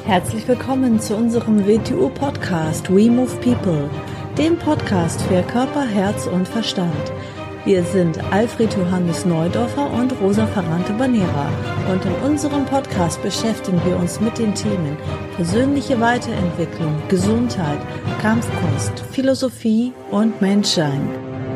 Herzlich willkommen zu unserem WTU-Podcast We Move People, dem Podcast für Körper, Herz und Verstand. Wir sind Alfred Johannes Neudorfer und Rosa Ferrante-Banera und in unserem Podcast beschäftigen wir uns mit den Themen persönliche Weiterentwicklung, Gesundheit, Kampfkunst, Philosophie und Menschsein.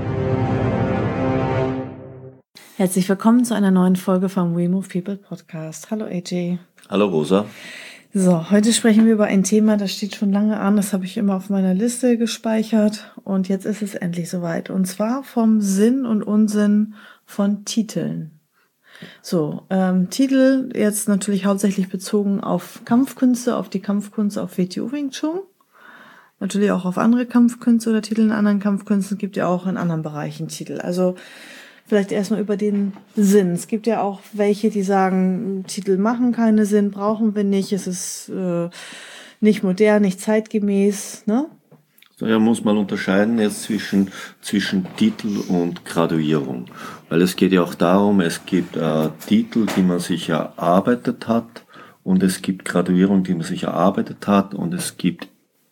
Herzlich willkommen zu einer neuen Folge vom We Move People Podcast. Hallo AJ. Hallo Rosa. So, heute sprechen wir über ein Thema, das steht schon lange an, das habe ich immer auf meiner Liste gespeichert und jetzt ist es endlich soweit. Und zwar vom Sinn und Unsinn von Titeln. So, Titel jetzt natürlich hauptsächlich bezogen auf Kampfkünste, auf die Kampfkunst auf WTU Wing Chun. Natürlich auch auf andere Kampfkünste oder Titel in anderen Kampfkünsten, gibt ja auch in anderen Bereichen Titel. Also vielleicht erstmal über den Sinn. Es gibt ja auch welche, die sagen, Titel machen keinen Sinn, brauchen wir nicht, es ist nicht modern, nicht zeitgemäß, ne? Ja, muss man unterscheiden jetzt zwischen Titel und Graduierung. Weil es geht ja auch darum, es gibt Titel, die man sich erarbeitet hat und es gibt Graduierung, die man sich erarbeitet hat und es gibt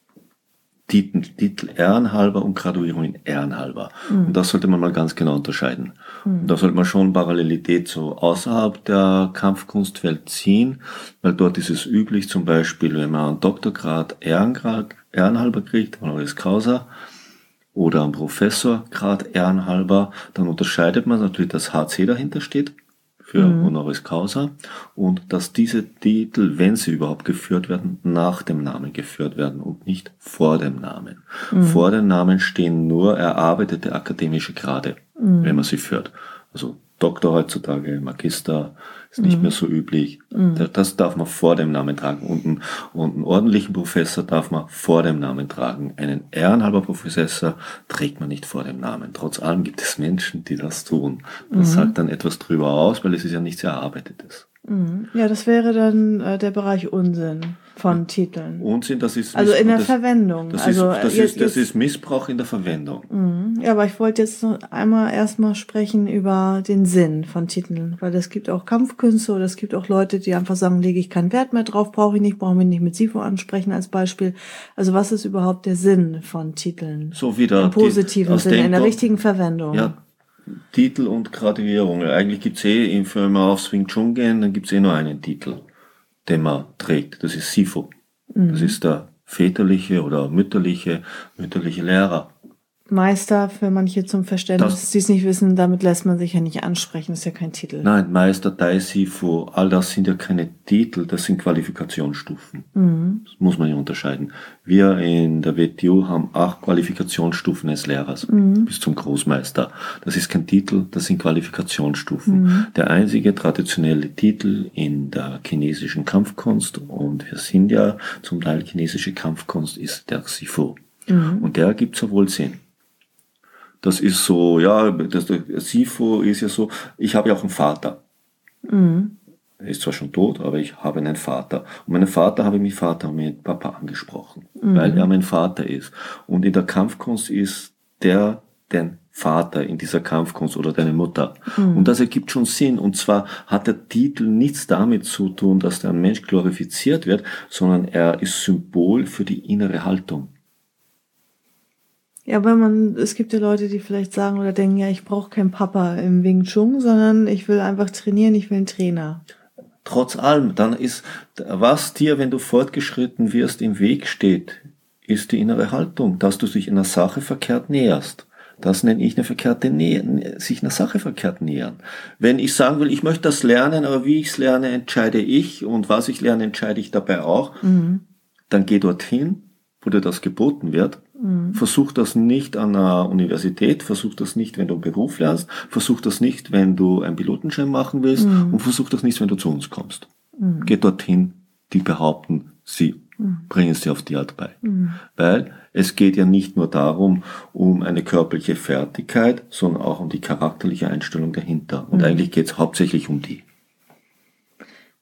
Titel ehrenhalber und Graduierung in ehrenhalber. Und das sollte man mal ganz genau unterscheiden. Und da sollte man schon Parallelität so außerhalb der Kampfkunstwelt ziehen, weil dort ist es üblich, zum Beispiel, wenn man einen Doktorgrad ehrenhalber kriegt, honoris causa, oder einen Professorgrad ehrenhalber, dann unterscheidet man natürlich, dass HC dahinter steht, für honoris causa, und dass diese Titel, wenn sie überhaupt geführt werden, nach dem Namen geführt werden und nicht vor dem Namen. Vor dem Namen stehen nur erarbeitete akademische Grade, wenn man sie führt. Also Doktor heutzutage, Magister, ist nicht mehr so üblich. Das darf man vor dem Namen tragen. Und einen ordentlichen Professor darf man vor dem Namen tragen. Einen ehrenhalber Professor trägt man nicht vor dem Namen. Trotz allem gibt es Menschen, die das tun. Das sagt dann etwas drüber aus, weil es ist ja nichts Erarbeitetes. Ja, das wäre dann der Bereich Unsinn von Titeln. Unsinn, das ist also in der Verwendung. Das ist Missbrauch in der Verwendung. Ja, aber ich wollte jetzt noch einmal erstmal sprechen über den Sinn von Titeln, weil es gibt auch Kampfkünste oder es gibt auch Leute, die einfach sagen, lege ich keinen Wert mehr drauf, brauchen wir nicht mit SIFO ansprechen als Beispiel. Also was ist überhaupt der Sinn von Titeln? So wieder im positiven Sinne, in der richtigen Verwendung. Ja. Titel und Graduierung. Eigentlich gibt's wenn wir aufs Wing Chun gehen, dann gibt's nur einen Titel, den man trägt. Das ist SIFO. Das ist der väterliche oder mütterliche Lehrer. Meister für manche zum Verständnis, die es nicht wissen, damit lässt man sich ja nicht ansprechen, das ist ja kein Titel. Nein, Meister, Tai, SIFO, all das sind ja keine Titel, das sind Qualifikationsstufen. Das muss man ja unterscheiden. Wir in der WTU haben 8 Qualifikationsstufen als Lehrers, bis zum Großmeister. Das ist kein Titel, das sind Qualifikationsstufen. Der einzige traditionelle Titel in der chinesischen Kampfkunst, und wir sind ja zum Teil chinesische Kampfkunst, ist der SIFO. Und der gibt sowohl Sinn. Das ist so, ja, der SIFO ist ja so, ich habe ja auch einen Vater. Er ist zwar schon tot, aber ich habe einen Vater. Und meinen Vater habe ich mit Vater und mit Papa angesprochen, weil er mein Vater ist. Und in der Kampfkunst ist der dein Vater in dieser Kampfkunst oder deine Mutter. Und das ergibt schon Sinn. Und zwar hat der Titel nichts damit zu tun, dass der Mensch glorifiziert wird, sondern er ist Symbol für die innere Haltung. Ja, aber es gibt ja Leute, die vielleicht sagen oder denken, ja, ich brauche keinen Papa im Wing Chun, sondern ich will einfach trainieren, ich will einen Trainer. Trotz allem, dann ist, was dir, wenn du fortgeschritten wirst, im Weg steht, ist die innere Haltung, dass du dich einer Sache verkehrt näherst. Das nenne ich sich einer Sache verkehrt nähern. Wenn ich sagen will, ich möchte das lernen, aber wie ich es lerne, entscheide ich, und was ich lerne, entscheide ich dabei auch, dann geh dorthin, wo dir das geboten wird. Versuch das nicht an einer Universität, versuch das nicht, wenn du einen Beruf lernst, versuch das nicht, wenn du einen Pilotenschein machen willst, und versuch das nicht, wenn du zu uns kommst. Geh dorthin, die behaupten, sie bringen sie auf die Art bei. Weil es geht ja nicht nur darum, um eine körperliche Fertigkeit, sondern auch um die charakterliche Einstellung dahinter. Und eigentlich geht es hauptsächlich um die.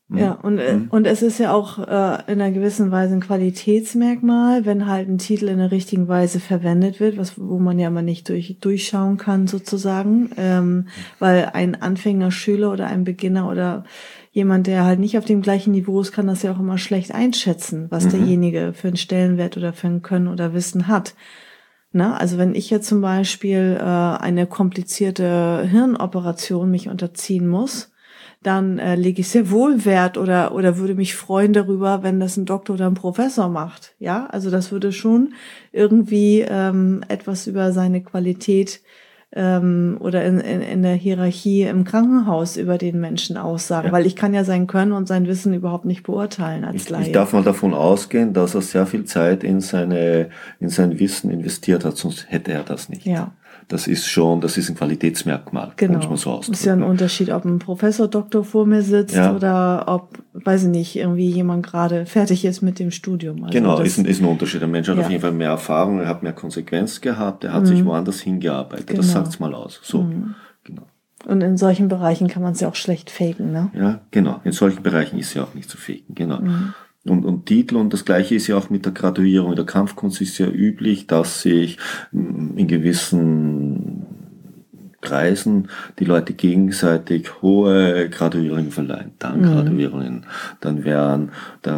Ja, und es ist ja auch in einer gewissen Weise ein Qualitätsmerkmal, wenn halt ein Titel in der richtigen Weise verwendet wird, wo man ja mal nicht durchschauen kann sozusagen, weil ein Anfängerschüler oder ein Beginner oder jemand, der halt nicht auf dem gleichen Niveau ist, kann das ja auch immer schlecht einschätzen, was derjenige für einen Stellenwert oder für ein Können oder Wissen hat. Na, also wenn ich jetzt zum Beispiel eine komplizierte Hirnoperation mich unterziehen muss, dann lege ich sehr wohl Wert oder würde mich freuen darüber, wenn das ein Doktor oder ein Professor macht. Ja, also das würde schon irgendwie etwas über seine Qualität oder in der Hierarchie im Krankenhaus über den Menschen aussagen, weil ich kann ja sein Können und sein Wissen überhaupt nicht beurteilen als Laie. Ich darf mal davon ausgehen, dass er sehr viel Zeit in sein Wissen investiert hat, sonst hätte er das nicht. Ja. Das ist ein Qualitätsmerkmal, genau. muss man so ausdrücken. Ist ja ein Unterschied, ob ein Professor, Doktor vor mir sitzt oder ob, weiß ich nicht, irgendwie jemand gerade fertig ist mit dem Studium. Also genau, ist ein Unterschied. Der Mensch hat auf jeden Fall mehr Erfahrung, er hat mehr Konsequenz gehabt, er hat sich woanders hingearbeitet. Genau. Das sagt's mal aus. So, genau. Und in solchen Bereichen kann man es ja auch schlecht faken, ne? Ja, genau. In solchen Bereichen ist ja auch nicht zu faken, genau. Und Titel, und das Gleiche ist ja auch mit der Graduierung. In der Kampfkunst ist ja üblich, dass sich in gewissen Kreisen die Leute gegenseitig hohe Graduierungen verleihen. Graduierungen. Dann wären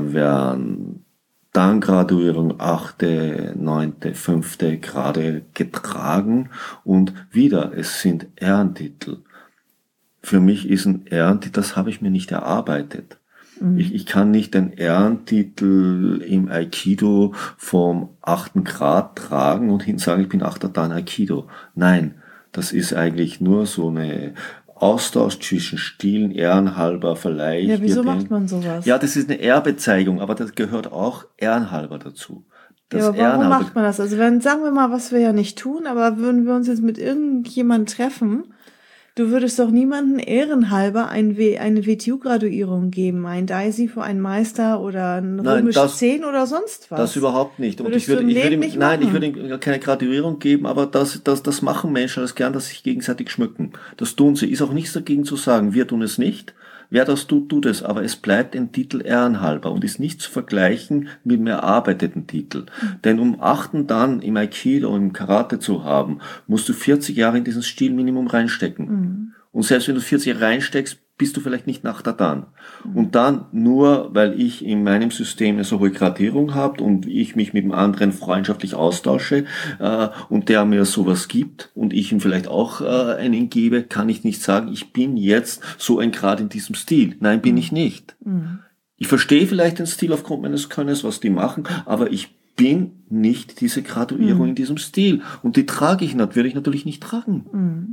Graduierung 8., 9., 5. Grade getragen und wieder, es sind Ehrentitel. Für mich ist ein Ehrentitel, das habe ich mir nicht erarbeitet. Ich kann nicht den Ehrentitel im Aikido vom 8. Grad tragen und sagen, ich bin 8. Dan Aikido. Nein, das ist eigentlich nur so eine Austausch zwischen Stilen, ehrenhalber vielleicht. Ja, wieso macht man sowas? Ja, das ist eine Ehrbezeigung, aber das gehört auch ehrenhalber dazu. Ja, aber warum macht man das? Also sagen wir mal, was wir ja nicht tun, aber würden wir uns jetzt mit irgendjemandem treffen, du würdest doch niemanden ehrenhalber eine WTU-Graduierung geben, ein Daisy für einen Meister oder ein Römisch 10 oder sonst was. Das überhaupt nicht. Und ich würde ihm keine Graduierung geben, aber das machen Menschen das gern, dass sich gegenseitig schmücken. Das tun sie. Ist auch nichts dagegen zu sagen, wir tun es nicht. Wer das tut es, aber es bleibt ein Titel ehrenhalber und ist nicht zu vergleichen mit einem erarbeiteten Titel. Denn um 8. Dan im Aikido und im Karate zu haben, musst du 40 Jahre in diesen Stil Minimum reinstecken. Und selbst wenn du 40 Jahre reinsteckst, bist du vielleicht nicht 8. Dan. Und dann nur, weil ich in meinem System eine so hohe Gradierung habe und ich mich mit dem anderen freundschaftlich austausche und der mir sowas gibt und ich ihm vielleicht auch einen gebe, kann ich nicht sagen, ich bin jetzt so ein Grad in diesem Stil. Nein, bin ich nicht. Ich verstehe vielleicht den Stil aufgrund meines Könnens, was die machen, aber ich bin nicht diese Graduierung in diesem Stil. Und die würde ich natürlich nicht tragen.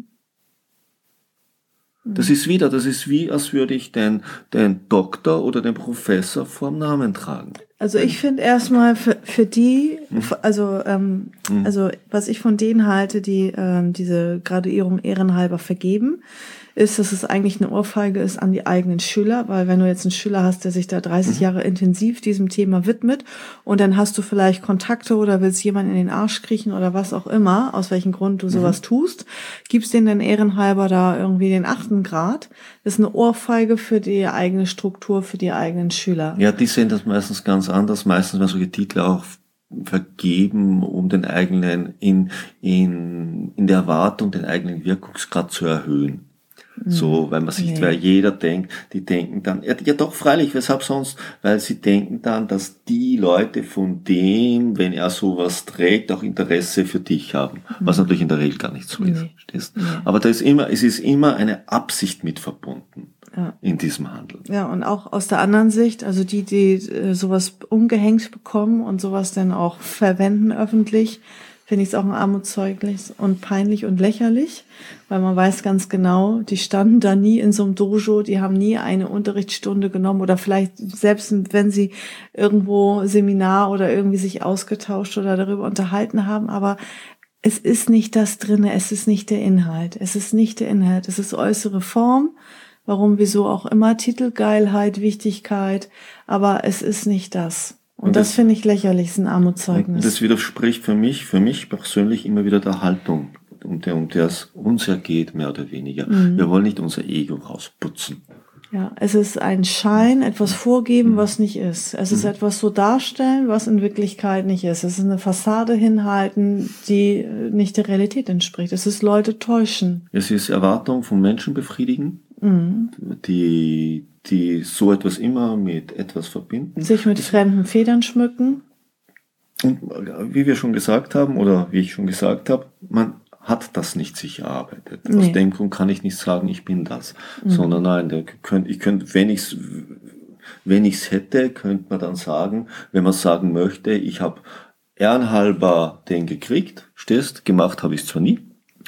Das ist wie, als würde ich den Doktor oder den Professor vorm Namen tragen. Also ich finde erstmal für die, also was ich von denen halte, die diese Graduierung ehrenhalber vergeben, ist, dass es eigentlich eine Ohrfeige ist an die eigenen Schüler, weil wenn du jetzt einen Schüler hast, der sich da 30 Jahre intensiv diesem Thema widmet und dann hast du vielleicht Kontakte oder willst jemanden in den Arsch kriechen oder was auch immer, aus welchem Grund du sowas tust, gibst denen dann ehrenhalber da irgendwie den 8. Grad. Das ist eine Ohrfeige für die eigene Struktur, für die eigenen Schüler. Ja, die sehen das meistens ganz anders. Meistens werden solche Titel auch vergeben, um den eigenen, in der Erwartung, den eigenen Wirkungsgrad zu erhöhen. So, weil jeder denkt, die denken dann, ja doch, freilich, weshalb sonst? Weil sie denken dann, dass die Leute von dem, wenn er sowas trägt, auch Interesse für dich haben. Was natürlich in der Regel gar nicht so ist. Verstehst? Aber es ist immer eine Absicht mit verbunden. In diesem Handel. Ja, und auch aus der anderen Sicht, also die sowas umgehängt bekommen und sowas dann auch verwenden öffentlich, finde ich es auch ein Armutszeugnis und peinlich und lächerlich, weil man weiß ganz genau, die standen da nie in so einem Dojo, die haben nie eine Unterrichtsstunde genommen oder vielleicht selbst wenn sie irgendwo Seminar oder irgendwie sich ausgetauscht oder darüber unterhalten haben, aber es ist nicht das drinne, es ist nicht der Inhalt, es ist äußere Form, warum, wieso auch immer, Titelgeilheit, Wichtigkeit, aber es ist nicht das. Und das finde ich lächerlich, ist ein Armutszeugnis. Das widerspricht für mich persönlich immer wieder der Haltung, um der es uns ja geht, mehr oder weniger. Wir wollen nicht unser Ego rausputzen. Ja, es ist ein Schein, etwas vorgeben, was nicht ist. Es ist etwas so darstellen, was in Wirklichkeit nicht ist. Es ist eine Fassade hinhalten, die nicht der Realität entspricht. Es ist Leute täuschen. Es ist Erwartung von Menschen befriedigen, die so etwas immer mit etwas verbinden. Sich mit fremden Federn schmücken. Und wie wir schon gesagt haben, oder wie ich schon gesagt habe, man hat das nicht sich erarbeitet. Nee. Aus dem Grund kann ich nicht sagen, ich bin das. Sondern nein, ich könnte, wenn ich's hätte, könnte man dann sagen, wenn man sagen möchte, ich habe ehrenhalber den gekriegt, stehst, gemacht habe ich es zwar nie.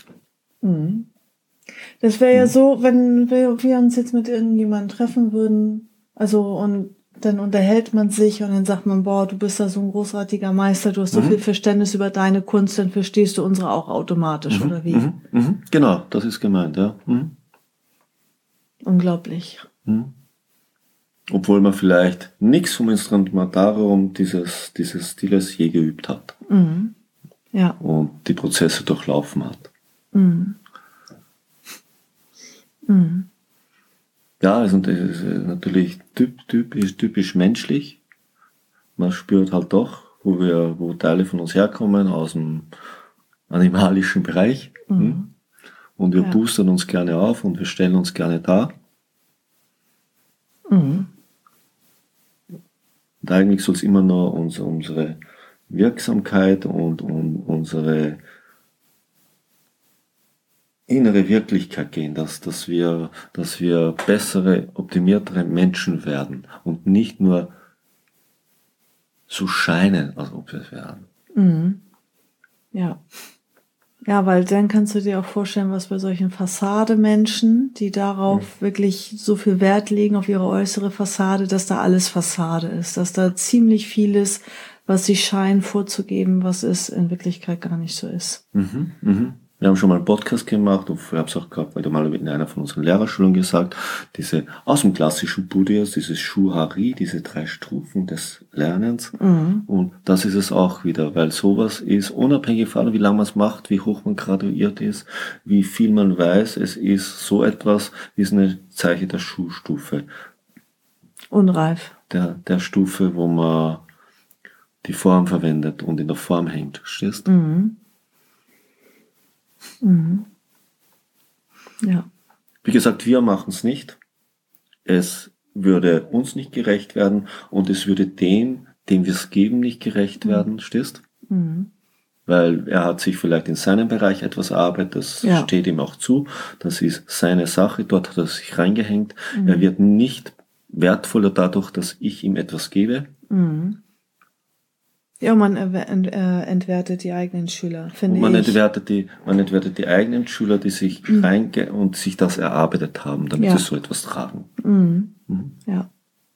Das wäre ja so, wenn wir uns jetzt mit irgendjemandem treffen würden, also und dann unterhält man sich und dann sagt man, boah, du bist da so ein großartiger Meister, du hast so viel Verständnis über deine Kunst, dann verstehst du unsere auch automatisch, oder wie? Genau, das ist gemeint, ja. Unglaublich. Obwohl man vielleicht nichts vom Instrumentarium dieses Stiles je geübt hat. Ja. Und die Prozesse durchlaufen hat. Ja, also das ist natürlich typisch menschlich. Man spürt halt doch, wo Teile von uns herkommen, aus dem animalischen Bereich. Und wir boostern uns gerne auf und wir stellen uns gerne dar. Und eigentlich soll es immer nur unsere Wirksamkeit und unsere innere Wirklichkeit gehen, dass wir bessere, optimiertere Menschen werden und nicht nur so scheinen, als ob wir es werden. Ja. Ja, weil dann kannst du dir auch vorstellen, was bei solchen Fassade-Menschen, die darauf wirklich so viel Wert legen, auf ihre äußere Fassade, dass da alles Fassade ist, dass da ziemlich vieles, was sie scheinen vorzugeben, was es in Wirklichkeit gar nicht so ist. Wir haben schon mal einen Podcast gemacht, und ich habe es auch gehabt, weil du mal in einer von unseren Lehrerschulen gesagt, aus dem klassischen Buddhismus, dieses Shuhari, diese 3 Stufen des Lernens. Und das ist es auch wieder, weil sowas ist unabhängig von wie lange man es macht, wie hoch man graduiert ist, wie viel man weiß, es ist so etwas, ist eine Zeichen der Schuhstufe. Unreif. Der Stufe, wo man die Form verwendet und in der Form hängt, verstehst? Ja. Wie gesagt, wir machen es nicht. Es würde uns nicht gerecht werden und es würde dem wir es geben, nicht gerecht werden, stehst? Weil er hat sich vielleicht in seinem Bereich etwas erarbeitet, das steht ihm auch zu, das ist seine Sache, dort hat er sich reingehängt. Er wird nicht wertvoller dadurch, dass ich ihm etwas gebe. Ja, man entwertet die eigenen Schüler, finde ich. Man entwertet die eigenen Schüler, die sich reingehen und sich das erarbeitet haben, damit sie so etwas tragen. Ja.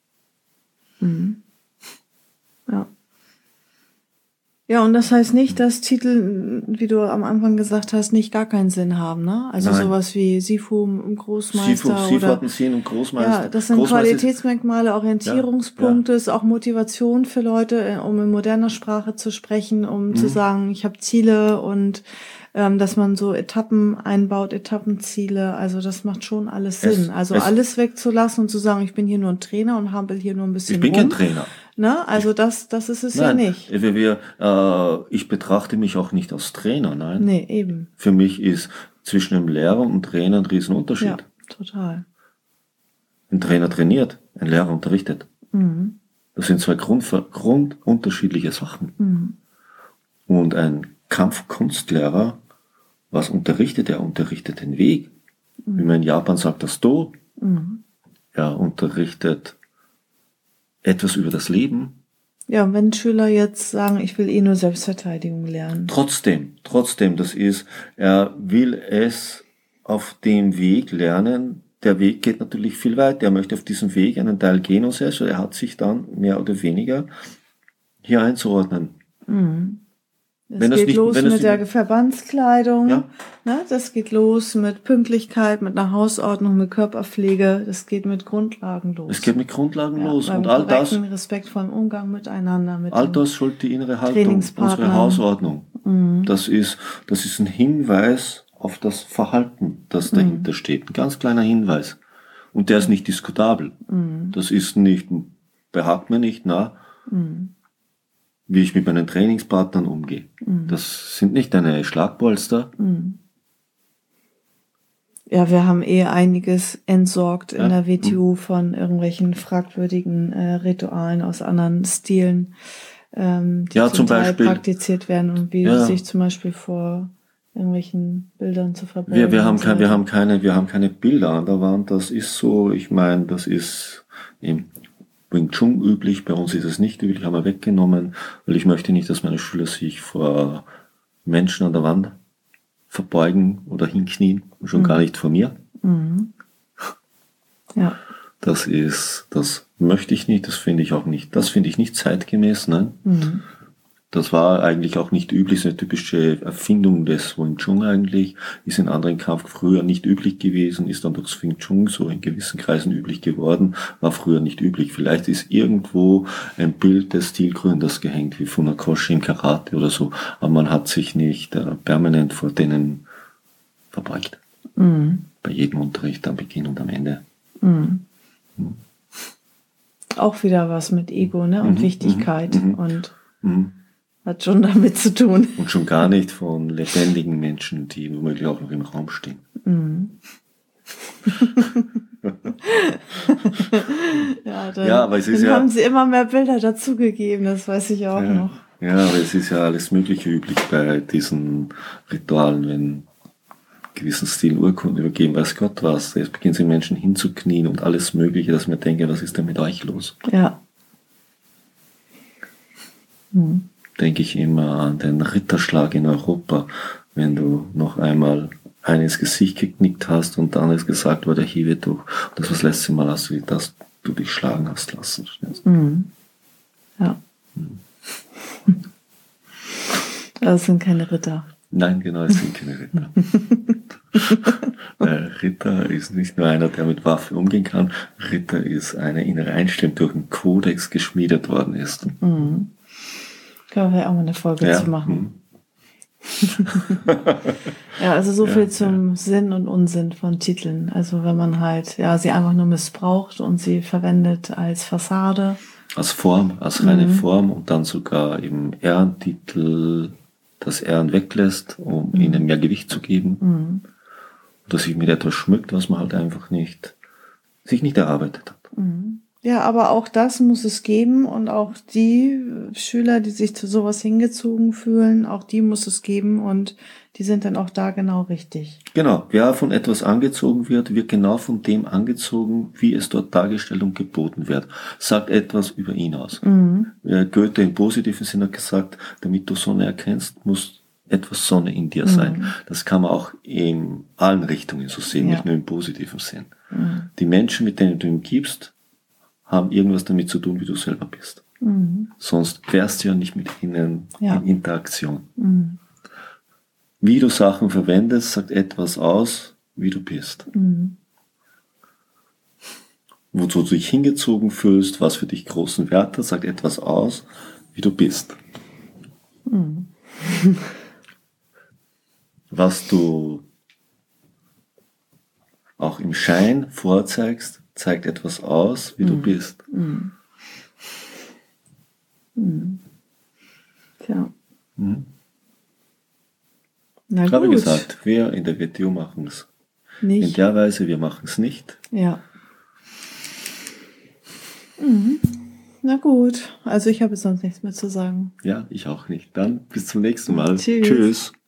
Ja. Ja, und das heißt nicht, dass Titel, wie du am Anfang gesagt hast, nicht gar keinen Sinn haben, ne? Also Nein. Sowas wie Sifu, Großmeister Sifu hat einen Sinn und Großmeister. Ja, das sind Qualitätsmerkmale, Orientierungspunkte, ist auch Motivation für Leute, um in moderner Sprache zu sprechen, um zu sagen, ich habe Ziele und dass man so Etappen einbaut, Etappenziele, also das macht schon alles Sinn. Alles wegzulassen und zu sagen, ich bin hier nur ein Trainer und hampel hier nur ein bisschen rum. Ich bin kein Trainer. Ne? Also das ist es ja nicht. Ich betrachte mich auch nicht als Trainer, nein. Nee, eben. Für mich ist zwischen einem Lehrer und einem Trainer ein Riesenunterschied. Ja, total. Ein Trainer trainiert, ein Lehrer unterrichtet. Das sind 2 grundunterschiedliche Sachen. Und ein Kampfkunstlehrer, was unterrichtet er? Unterrichtet den Weg. Wie man in Japan sagt, das Do. Er unterrichtet etwas über das Leben. Ja, und wenn Schüler jetzt sagen, ich will nur Selbstverteidigung lernen. Trotzdem, das ist, er will es auf dem Weg lernen. Der Weg geht natürlich viel weiter. Er möchte auf diesem Weg einen Teil gehen und selbst, er hat sich dann mehr oder weniger hier einzuordnen. Das geht los mit der Verbandskleidung, ne? Das geht los mit Pünktlichkeit, mit einer Hausordnung, mit Körperpflege, das geht mit Grundlagen los. Es geht mit Grundlagen los und all das. Respektvollen Umgang miteinander. All das sollte die innere Haltung, unsere Hausordnung. Das ist ein Hinweis auf das Verhalten, das dahinter steht. Ein ganz kleiner Hinweis. Und der ist nicht diskutabel. Das ist nicht, behagt mir nicht, wie ich mit meinen Trainingspartnern umgehe. Das sind nicht deine Schlagpolster. Ja, wir haben einiges entsorgt in der WTU von irgendwelchen fragwürdigen Ritualen aus anderen Stilen, die zum Teil Beispiel praktiziert werden und wie sich zum Beispiel vor irgendwelchen Bildern zu verbeugen. Wir haben keine Bilder an der Wand. Das ist so, ich meine, das ist im Wing Chun üblich. Bei uns ist es nicht üblich, haben wir weggenommen, weil ich möchte nicht, dass meine Schüler sich vor Menschen an der Wand verbeugen oder hinknien, schon gar nicht vor mir. Ja. Das möchte ich nicht, das finde ich nicht zeitgemäß, nein. Das war eigentlich auch nicht üblich, ist eine typische Erfindung des Wing Chun eigentlich, ist in anderen Kampf früher nicht üblich gewesen, ist dann durchs Wing Chun so in gewissen Kreisen üblich geworden, war früher nicht üblich. Vielleicht ist irgendwo ein Bild des Stilgründers gehängt, wie Funakoshi im Karate oder so, aber man hat sich nicht permanent vor denen verbeugt. Bei jedem Unterricht am Beginn und am Ende. Auch wieder was mit Ego, ne? Und Wichtigkeit und hat schon damit zu tun. Und schon gar nicht von lebendigen Menschen, die womöglich auch noch im Raum stehen. Aber es ist haben sie immer mehr Bilder dazugegeben, das weiß ich auch noch. Ja, aber es ist ja alles Mögliche üblich bei diesen Ritualen, wenn gewissen Stilen Urkunden übergeben, weiß Gott was. Jetzt beginnen sie Menschen hinzuknien und alles Mögliche, dass man denke, was ist denn mit euch los? Ja. Denke ich immer an den Ritterschlag in Europa, wenn du noch einmal einen ins Gesicht geknickt hast und dann ist gesagt wurde, hiebe durch. Das war das letzte Mal, dass du dich schlagen hast lassen. Ja. Das sind keine Ritter. Nein, genau, es sind keine Ritter. Ritter ist nicht nur einer, der mit Waffe umgehen kann. Ritter ist eine innere Einstellung, durch einen Kodex geschmiedet worden ist. Können wir auch mal eine Folge zu machen. Ja, also so viel zum Sinn und Unsinn von Titeln. Also wenn man halt, sie einfach nur missbraucht und sie verwendet als Fassade. Als Form, als reine Form und dann sogar im Ehrentitel das Ehren weglässt, um ihnen mehr Gewicht zu geben. Dass sich mit etwas schmückt, was man halt einfach sich nicht erarbeitet hat. Ja, aber auch das muss es geben und auch die Schüler, die sich zu sowas hingezogen fühlen, auch die muss es geben und die sind dann auch da genau richtig. Genau, wer von etwas angezogen wird genau von dem angezogen, wie es dort dargestellt und geboten wird. Sagt etwas über ihn aus. Goethe im positiven Sinne hat gesagt, damit du Sonne erkennst, muss etwas Sonne in dir sein. Das kann man auch in allen Richtungen so sehen, nicht nur im positiven Sinn. Die Menschen, mit denen du ihm gibst, haben irgendwas damit zu tun, wie du selber bist. Sonst wärst du ja nicht mit ihnen in Interaktion. Wie du Sachen verwendest, sagt etwas aus, wie du bist. Wozu du dich hingezogen fühlst, was für dich großen Wert hat, sagt etwas aus, wie du bist. Was du auch im Schein vorzeigst, zeigt etwas aus, wie du bist. Tja. Ich habe gesagt, wir in der WTO machen es nicht. In der Weise, wir machen es nicht. Ja. Na gut, also ich habe sonst nichts mehr zu sagen. Ja, ich auch nicht. Dann bis zum nächsten Mal. Tschüss. Tschüss.